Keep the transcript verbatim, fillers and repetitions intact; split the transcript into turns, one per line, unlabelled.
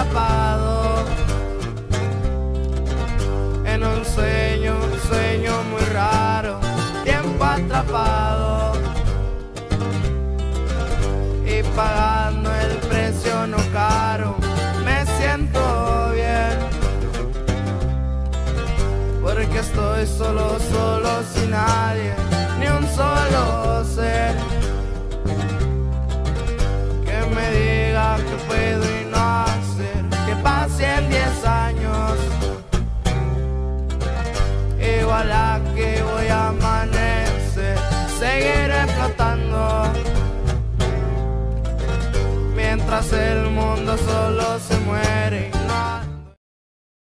atrapado en un sueño, un sueño muy raro. Tiempo atrapado y pagando el precio no caro. Me siento bien porque estoy solo, solo sin nadie, ni un solo ser que me diga que puedo y no hacer. Que pasen diez años, igual a que voy a amanecer. Seguiré flotando mientras el mundo solo se mueve.